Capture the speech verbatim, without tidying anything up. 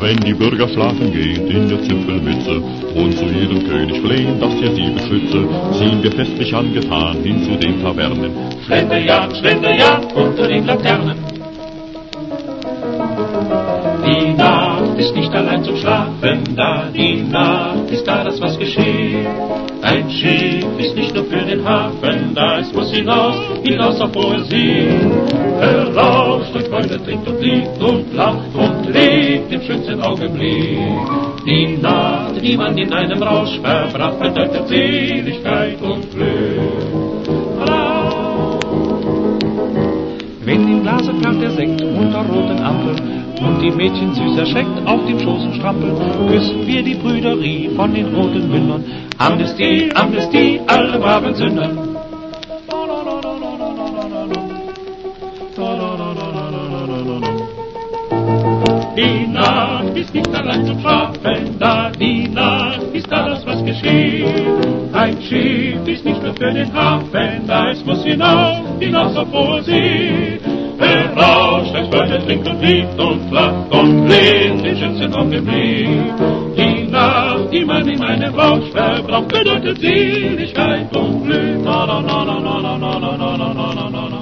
wenn die Bürger schlafen gehen in der Zipfelmütze und zu ihrem König flehen, dass er sie beschütze, ziehen wir festlich angetan hin zu den Tavernen. Schlendrian, Schlendrian unter den Laternen. Die Nacht ist nicht allein zum Schlafen da, die Nacht ist da, das was geschieht. Ein Schiff ist nicht nur für den Hafen da, es muss hinaus, hinaus auf hohe See. Heraus durch Freude trinkt und liebt und lacht und lebt im schönsten Augenblick. Die Nacht, die man in einem Rausch verbracht, bedeutet Seligkeit und Glück. Wenn im Glase flaut der Sekt unter roten Ampeln und die Mädchen süß erschreckt auf dem Schoßen strampeln, küssen wir die Brüderie von den roten Mündern. Amnestie, Amnestie, alle braven Sündern. Die Nacht ist nicht allein zum Schlafen da, die Nacht ist da, das was geschieht. Ein Schiff ist nicht nur für den Hafen da, es muss hinaus, hinaus auf hohe See. Heraus, steigt Freude, trinkt und liebt und lacht und lebt den schönsten Augenblick. Die Nacht, die man in einem Rausch verbraucht, bedeutet Seligkeit und Glück. Na, na, na, na, na, na, na, na, na, na, na, na.